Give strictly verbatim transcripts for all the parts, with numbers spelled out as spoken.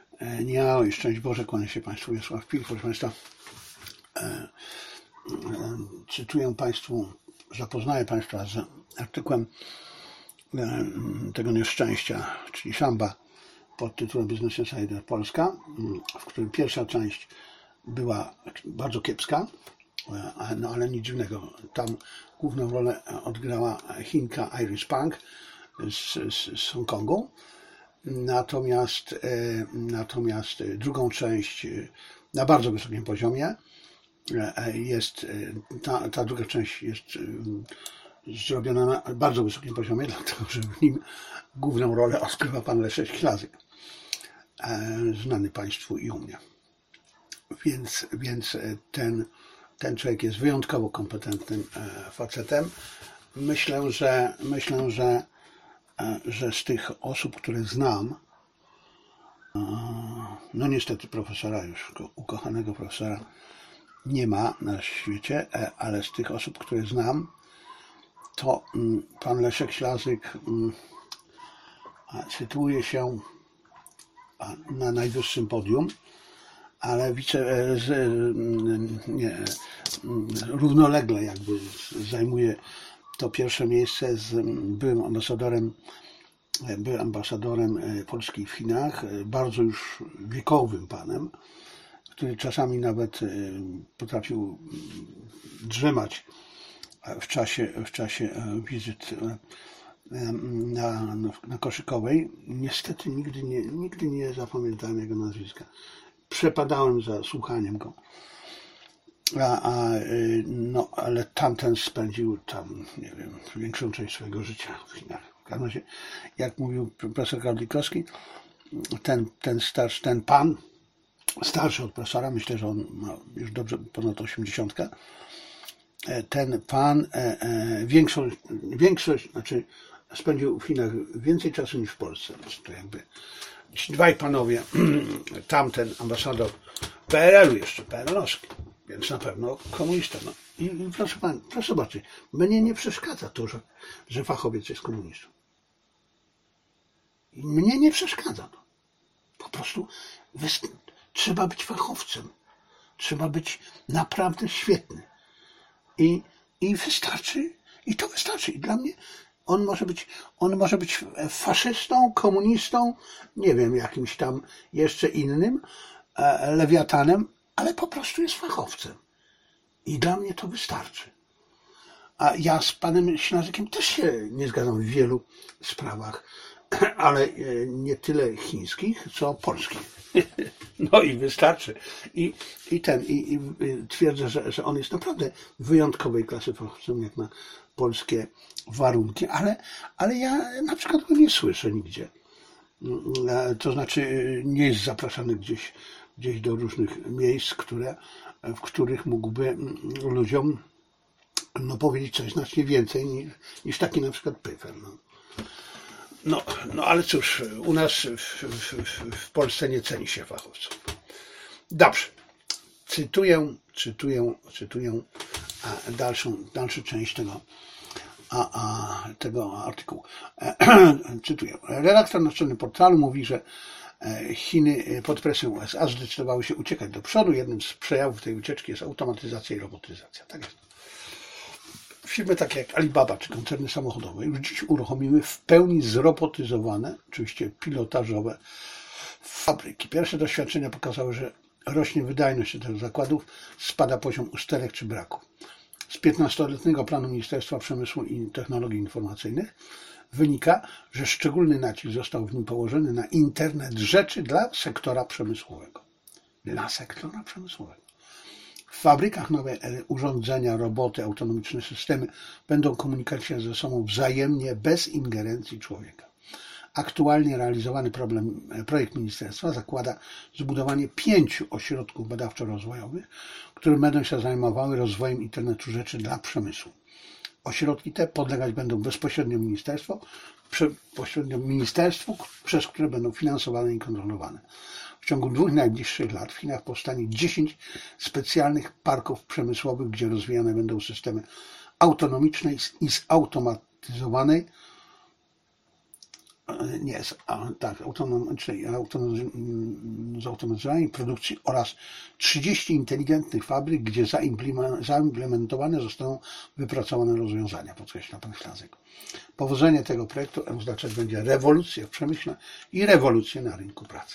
Nie, oj, szczęść Boże, kłania się Państwu Wiesław Pil. Proszę Państwa, e, e, cytuję Państwu, zapoznaję Państwa z artykułem e, tego nieszczęścia, czyli Szamba, pod tytułem Business Insider Polska, w którym pierwsza część była bardzo kiepska, e, no ale nic dziwnego. Tam główną rolę odgrała Chinka Iris Pang z, z, z Hongkongu. Natomiast, natomiast drugą część na bardzo wysokim poziomie jest, ta, ta druga część jest zrobiona na bardzo wysokim poziomie, dlatego że w nim główną rolę odgrywa pan Leszek Ślazyk, znany Państwu i u mnie. Więc, więc ten, ten człowiek jest wyjątkowo kompetentnym facetem. Myślę, że myślę, że że z tych osób, które znam, no niestety profesora już, ukochanego profesora nie ma na świecie, ale z tych osób, które znam, to pan Leszek Ślazyk sytuuje się na najwyższym podium, ale wice, nie, równolegle jakby zajmuje to pierwsze miejsce z byłym ambasadorem, byłym ambasadorem Polski w Chinach, bardzo już wiekowym panem, który czasami nawet potrafił drzemać w czasie, w czasie wizyt na, na Koszykowej. Niestety nigdy nie, nigdy nie zapamiętałem jego nazwiska. Przepadałem za słuchaniem go. A, a, no, ale tamten spędził tam, nie wiem, większą część swojego życia w Chinach. W każdym razie, jak mówił profesor Karlikowski, ten, ten starszy, ten pan, starszy od profesora, myślę, że on ma już dobrze ponad osiemdziesiątkę, ten pan e, e, większość, większość, znaczy spędził w Chinach więcej czasu niż w Polsce. To jakby ci dwaj panowie, tamten ambasador P R L u jeszcze, P R L-owski, więc na pewno komunista. No. I, i proszę pan, proszę zobaczyć, mnie nie przeszkadza to, że, że fachowiec jest komunistą. I mnie nie przeszkadza to. Po prostu wyst- trzeba być fachowcem. Trzeba być naprawdę świetny. I, i wystarczy, i to wystarczy. I dla mnie on może być, on może być faszystą, komunistą, nie wiem, jakimś tam jeszcze innym, e, lewiatanem, ale po prostu jest fachowcem. I dla mnie to wystarczy. A ja z panem Ślazykiem też się nie zgadzam w wielu sprawach, ale nie tyle chińskich, co polskich. No i wystarczy. I, i ten, i, i twierdzę, że, że on jest naprawdę wyjątkowej klasy fachowcem, jak na polskie warunki, ale, ale ja na przykład go nie słyszę nigdzie. To znaczy nie jest zapraszany gdzieś, gdzieś do różnych miejsc, które, w których mógłby ludziom no, powiedzieć coś znacznie więcej niż, niż taki na przykład Pyfer. No. No, no ale cóż, u nas w, w, w Polsce nie ceni się fachowców. Dobrze. Cytuję, cytuję, cytuję a dalszą, dalszą część tego, a, a, tego artykułu. Cytuję. Redaktor naczelny portalu mówi, że Chiny pod presją U S A zdecydowały się uciekać do przodu. Jednym z przejawów tej ucieczki jest automatyzacja i robotyzacja. Tak jest. Firmy takie jak Alibaba czy koncerny samochodowe już dziś uruchomiły w pełni zrobotyzowane, oczywiście pilotażowe fabryki. Pierwsze doświadczenia pokazały, że rośnie wydajność tych zakładów, spada poziom usterek czy braków. Z piętnastoletniego planu Ministerstwa Przemysłu i Technologii Informacyjnych wynika, że szczególny nacisk został w nim położony na internet rzeczy dla sektora przemysłowego. Dla sektora przemysłowego. W fabrykach nowe urządzenia, roboty, autonomiczne systemy będą komunikować się ze sobą wzajemnie, bez ingerencji człowieka. Aktualnie realizowany problem, projekt ministerstwa zakłada zbudowanie pięciu ośrodków badawczo-rozwojowych, które będą się zajmowały rozwojem internetu rzeczy dla przemysłu. Ośrodki te podlegać będą bezpośrednio ministerstwu, bezpośrednio ministerstwu, przez które będą finansowane i kontrolowane. W ciągu dwóch najbliższych lat w Chinach powstanie dziesięć specjalnych parków przemysłowych, gdzie rozwijane będą systemy autonomicznej i zautomatyzowanej nie, z, a, tak, autonomicznej, zautomatyzowanej produkcji oraz trzydzieści inteligentnych fabryk, gdzie zaimplementowane zostaną wypracowane rozwiązania, podkreśla pan Ślazek. Powodzenie tego projektu oznaczać będzie rewolucję w przemyśle i rewolucję na rynku pracy.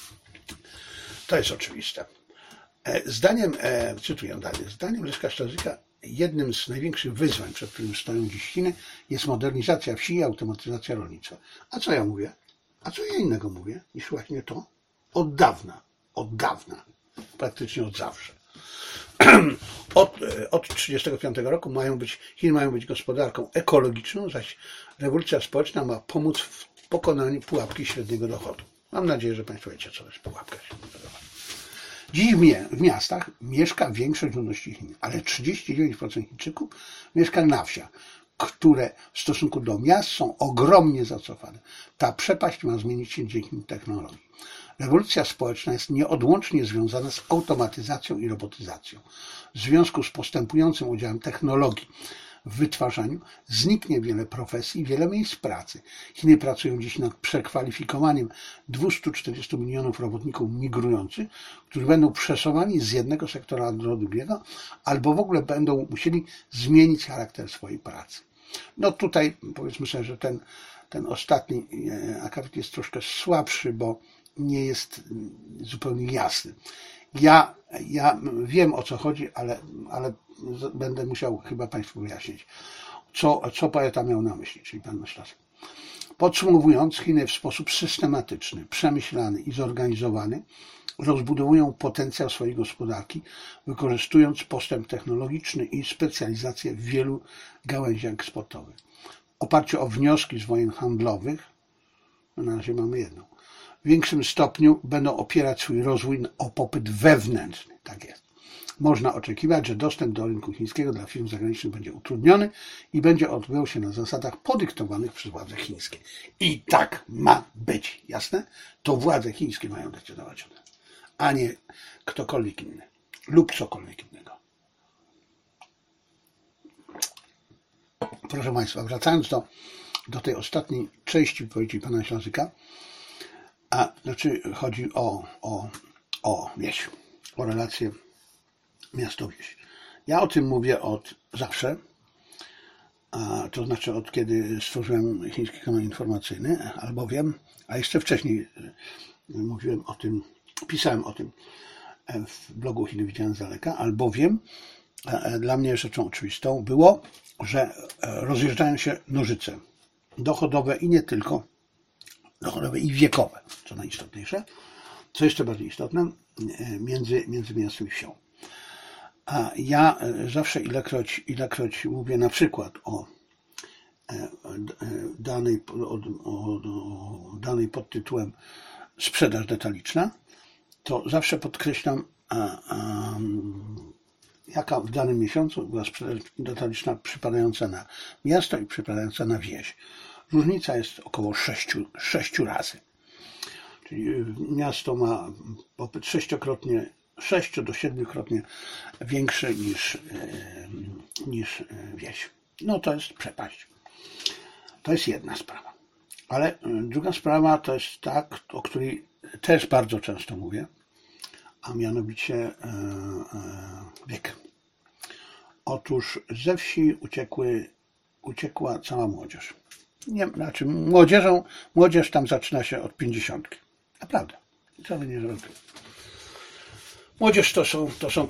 To jest oczywiste. Zdaniem, cytuję dalej, zdaniem Leszka Ślazyka jednym z największych wyzwań, przed którymi stoją dziś Chiny, jest modernizacja wsi i automatyzacja rolnictwa. A co ja mówię? A co ja innego mówię niż właśnie to? Od dawna, od dawna, praktycznie od zawsze. Od, od trzydziestego piątego roku mają być, Chiny mają być gospodarką ekologiczną, zaś rewolucja społeczna ma pomóc w pokonaniu pułapki średniego dochodu. Mam nadzieję, że Państwo wiecie, co to jest pułapka średniego dochodu. Dziś w miastach mieszka większość ludności Chin, ale trzydzieści dziewięć procent Chińczyków mieszka na wsiach, które w stosunku do miast są ogromnie zacofane. Ta przepaść ma zmienić się dzięki technologii. Rewolucja społeczna jest nieodłącznie związana z automatyzacją i robotyzacją. W związku z postępującym udziałem technologii w wytwarzaniu zniknie wiele profesji i wiele miejsc pracy. Chiny pracują dziś nad przekwalifikowaniem dwieście czterdzieści milionów robotników migrujących, którzy będą przesuwani z jednego sektora do drugiego, albo w ogóle będą musieli zmienić charakter swojej pracy. No tutaj powiedzmy sobie, że ten, ten ostatni akapit jest troszkę słabszy, bo nie jest zupełnie jasny. Ja, ja wiem, o co chodzi, ale, ale będę musiał chyba Państwu wyjaśnić, co, co poeta miał na myśli, czyli pan Ślazek. Podsumowując, Chiny w sposób systematyczny, przemyślany i zorganizowany rozbudowują potencjał swojej gospodarki, wykorzystując postęp technologiczny i specjalizację w wielu gałęziach eksportowych. W oparciu o wnioski z wojen handlowych, na razie mamy jedną, w większym stopniu będą opierać swój rozwój o popyt wewnętrzny. Tak jest. Można oczekiwać, że dostęp do rynku chińskiego dla firm zagranicznych będzie utrudniony i będzie odbywał się na zasadach podyktowanych przez władze chińskie. I tak ma być. Jasne? To władze chińskie mają decydować o tym, a nie ktokolwiek inny lub cokolwiek innego. Proszę Państwa, wracając do, do tej ostatniej części wypowiedzi pana Ślazyka, a znaczy chodzi o, o, o wieś, o relacje miasto-wieś. Ja o tym mówię od zawsze, a to znaczy od kiedy stworzyłem Chiński Kanał Informacyjny, albowiem, a jeszcze wcześniej mówiłem o tym, pisałem o tym w blogu Chiny widziane z daleka, albowiem dla mnie rzeczą oczywistą było, że rozjeżdżają się nożyce dochodowe i nie tylko, dochodowe i wiekowe, co najistotniejsze, co jeszcze bardziej istotne, między, między miastem i wsią. A ja zawsze ilekroć, ilekroć mówię na przykład o danej, o, o, o danej pod tytułem sprzedaż detaliczna, to zawsze podkreślam, a, a, jaka w danym miesiącu była sprzedaż detaliczna przypadająca na miasto i przypadająca na wieś. Różnica jest około sześciu, sześciu razy. Czyli miasto ma popyt sześciokrotnie, sześciu do siedmiokrotnie większy niż, niż wieś. No to jest przepaść. To jest jedna sprawa. Ale druga sprawa to jest ta, o której też bardzo często mówię, a mianowicie wiek. Otóż ze wsi uciekły, uciekła cała młodzież. Nie, znaczy młodzieżą, młodzież tam zaczyna się od pięćdziesiątki. Naprawdę. Wcale nie żartuję. Młodzież to są, to są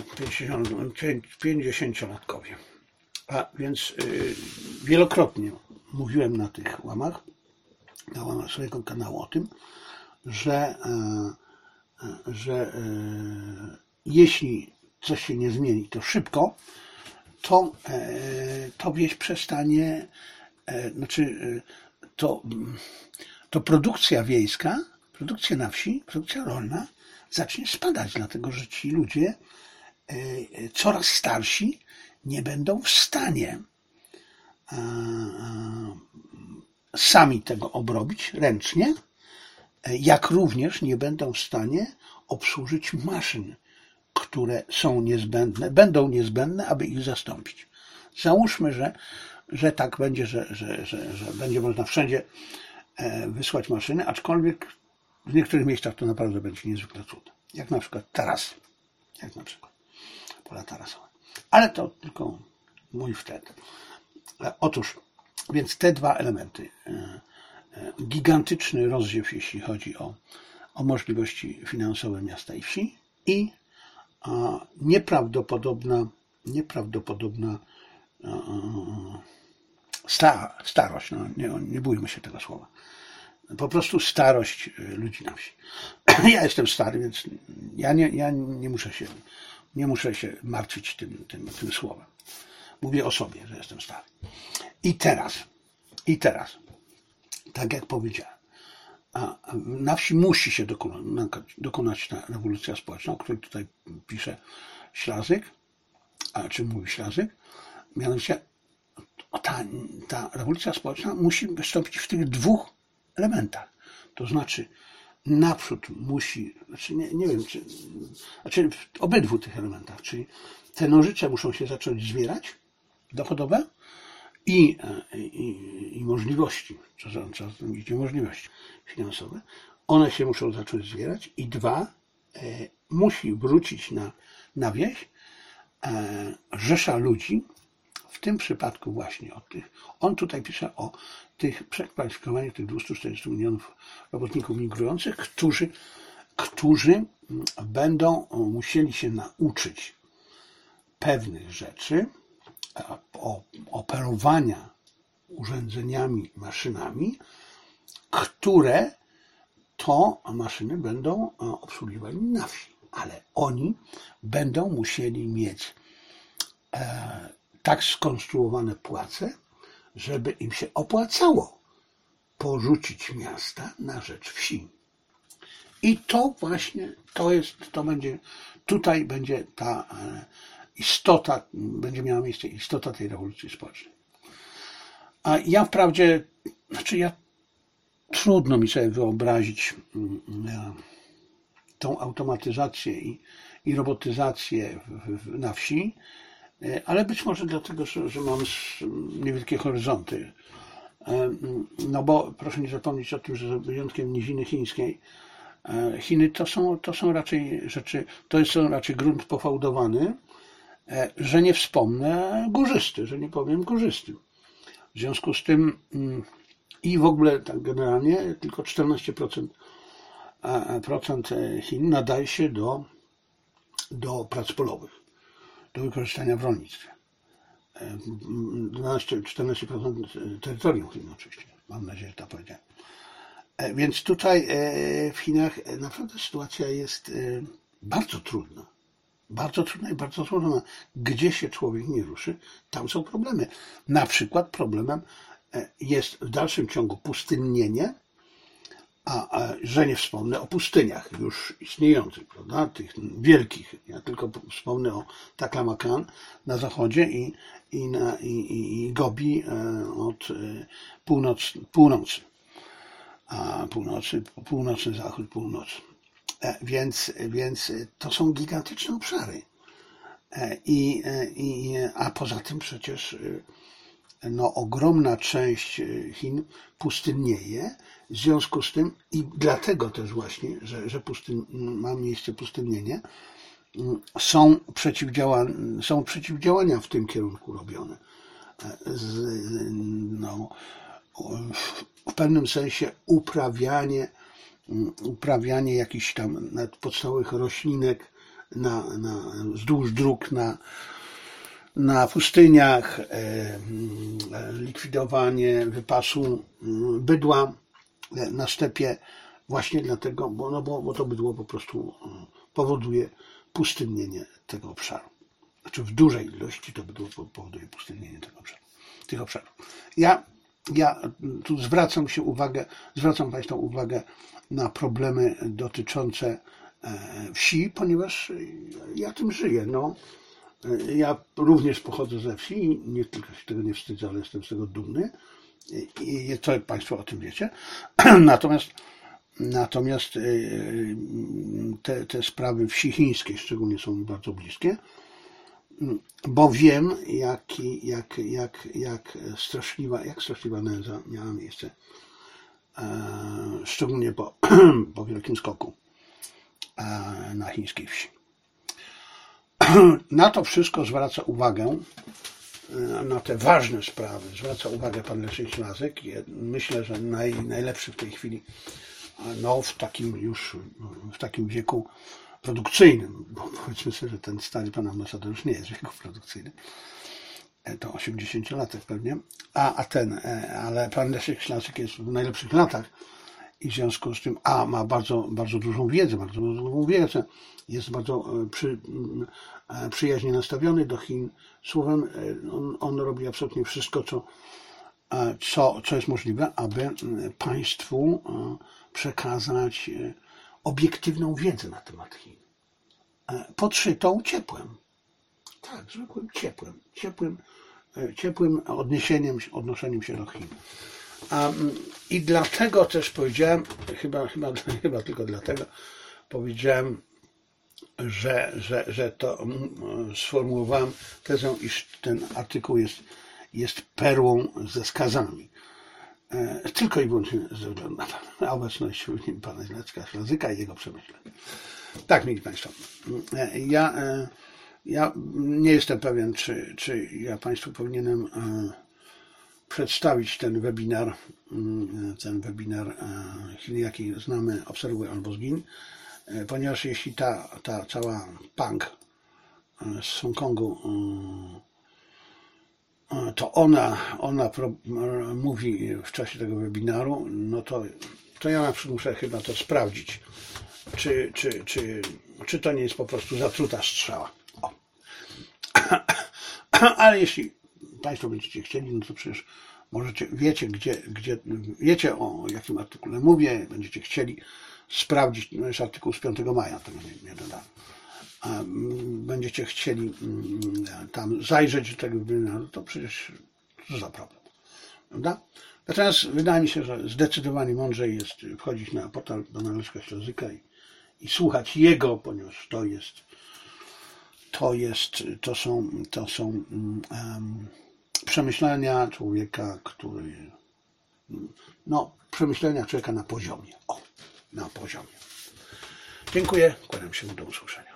pięćdziesięciolatkowie. A więc yy, wielokrotnie mówiłem na tych łamach, na łamach swojego kanału o tym, że, yy, że yy, jeśli coś się nie zmieni, to szybko, to, yy, to wieś przestanie, yy, znaczy yy, to, to produkcja wiejska, produkcja na wsi, produkcja rolna zacznie spadać, dlatego że ci ludzie yy, coraz starsi nie będą w stanie yy, sami tego obrobić ręcznie, jak również nie będą w stanie obsłużyć maszyn, które są niezbędne, będą niezbędne, aby ich zastąpić. Załóżmy, że, że tak będzie, że, że, że, że będzie można wszędzie wysłać maszyny, aczkolwiek w niektórych miejscach to naprawdę będzie niezwykle trudne. Jak na przykład tarasy. Jak na przykład pola tarasowe. Ale to tylko mój wtedy. Otóż, więc te dwa elementy. Gigantyczny rozdziew, jeśli chodzi o, o możliwości finansowe miasta i wsi i a, nieprawdopodobna, nieprawdopodobna a, sta, starość, no, nie, nie bójmy się tego słowa, po prostu starość ludzi na wsi. Ja jestem stary, więc ja nie, ja nie muszę się nie muszę się martwić tym, tym, tym słowem. Mówię o sobie, że jestem stary. I teraz, i teraz, tak jak powiedziałem, a na wsi musi się dokonać, dokonać ta rewolucja społeczna, o której tutaj pisze Ślazyk, a czym mówi Ślazyk, mianowicie ta, ta rewolucja społeczna musi wystąpić w tych dwóch elementach. To znaczy naprzód musi, znaczy nie, nie wiem, czy, znaczy w obydwu tych elementach, czyli te nożyce muszą się zacząć zbierać, dochodowe i, i, i możliwości, co za idzie możliwości finansowe, one się muszą zacząć zbierać i dwa, e, musi wrócić na, na wieś e, rzesza ludzi, w tym przypadku właśnie o tych, on tutaj pisze o tych przekwalifikowaniach tych dwieście czterdzieści milionów robotników migrujących, którzy, którzy będą musieli się nauczyć pewnych rzeczy, o, operowania urządzeniami, maszynami, które to maszyny będą obsługiwali na wsi, ale oni będą musieli mieć e, tak skonstruowane płace, żeby im się opłacało porzucić miasta na rzecz wsi. I to właśnie, to jest, to będzie, tutaj będzie ta istota, będzie miała miejsce istota tej rewolucji społecznej. A ja wprawdzie, znaczy ja, trudno mi sobie wyobrazić tą automatyzację i, i robotyzację w, w, na wsi, ale być może dlatego, że, że mam niewielkie horyzonty. No bo proszę nie zapomnieć o tym, że za wyjątkiem niziny chińskiej, Chiny to są, to są raczej rzeczy, to jest raczej grunt pofałdowany, że nie wspomnę górzysty, że nie powiem górzysty. W związku z tym i w ogóle tak generalnie tylko czternaście procent Chin nadaje się do, do prac polowych, do wykorzystania w rolnictwie. dwanaście czternaście procent terytorium Chin oczywiście, mam nadzieję, że to powiedziałem. Więc tutaj w Chinach naprawdę sytuacja jest bardzo trudna. Bardzo trudna i bardzo złożona. Gdzie się człowiek nie ruszy, tam są problemy. Na przykład problemem jest w dalszym ciągu pustynnienie, a, a że nie wspomnę o pustyniach już istniejących, prawda, tych wielkich. Ja tylko wspomnę o Taklamakan na zachodzie i, i, na, i, i, i Gobi od północ, północy. A północy, północny zachód, północ. Więc, więc to są gigantyczne obszary. I, i, a poza tym przecież no, ogromna część Chin pustynnieje, w związku z tym i dlatego też właśnie, że, że pustyn, ma miejsce pustynnienie, są, przeciwdziała, są przeciwdziałania w tym kierunku robione. Z, no, w pewnym sensie uprawianie, uprawianie jakichś tam podstawowych roślinek na, na, wzdłuż dróg na, na pustyniach, e, likwidowanie wypasu bydła na stepie właśnie dlatego, bo, no bo, bo to bydło po prostu powoduje pustynnienie tego obszaru. Znaczy w dużej ilości to bydło powoduje pustynnienie tego obszaru, tych obszarów. Ja Ja tu zwracam się uwagę, zwracam Państwa uwagę na problemy dotyczące wsi, ponieważ ja tym żyję. No, ja również pochodzę ze wsi i nie tylko się tego nie wstydzę, ale jestem z tego dumny. I to Państwo o tym wiecie. Natomiast, natomiast te, te sprawy wsi chińskiej szczególnie są mi bardzo bliskie, bo wiem, jak, jak, jak, jak straszliwa, jak straszliwa nędza miała miejsce szczególnie po, po wielkim skoku na chińskiej wsi. Na to wszystko zwraca uwagę, na te ważne sprawy zwraca uwagę pan Leszek Ślazek. Myślę, że naj, najlepszy w tej chwili, no w takim już, w takim wieku produkcyjnym, bo powiedzmy sobie, że ten stary pan ambasador już nie jest w wieku produkcyjnym, to osiemdziesięciolatek pewnie, a, a ten, ale pan Leszek Ślazek jest w najlepszych latach i w związku z tym, a ma bardzo, bardzo dużą wiedzę, bardzo dużą wiedzę, jest bardzo przy, przyjaźnie nastawiony do Chin. Słowem, on, on robi absolutnie wszystko, co, co, co jest możliwe, aby państwu przekazać obiektywną wiedzę na temat Chin. Podszytą ciepłem. Tak, zwykłym ciepłem. Ciepłym, ciepłym odniesieniem, odnoszeniem się do Chin. Um, I dlatego też powiedziałem, chyba, chyba, chyba tylko dlatego powiedziałem, że, że, że to um, sformułowałem tezę, iż ten artykuł jest, jest perłą ze skazami. E, tylko i wyłącznie ze względu na obecność w nim pana Leszka Ślazyka i jego przemyśleń. Tak, mieli Państwo. E, ja, e, ja nie jestem pewien, czy, czy ja Państwu powinienem e, przedstawić ten webinar, ten webinar, jaki znamy, Obserwuj albo zgiń, ponieważ jeśli ta, ta cała punk z Hongkongu, to ona, ona pro, mówi w czasie tego webinaru, no to, to ja na przykład muszę chyba to sprawdzić, czy, czy, czy, czy to nie jest po prostu zatruta strzała. O. Ale jeśli Państwo będziecie chcieli, no to przecież możecie, wiecie, gdzie, gdzie, wiecie o jakim artykule mówię, będziecie chcieli sprawdzić, no jest artykuł z piątego maja, tego nie, nie dodam. Będziecie chcieli tam zajrzeć do tego webinaru, to przecież co za problem, prawda? Natomiast wydaje mi się, że zdecydowanie mądrzej jest wchodzić na portal pana Leszka Ślazyka i, i słuchać jego, ponieważ to jest, to jest, to są, to są um, przemyślenia człowieka, który, no, przemyślenia człowieka na poziomie. O, na poziomie. Dziękuję, kłaniam się, do usłyszenia.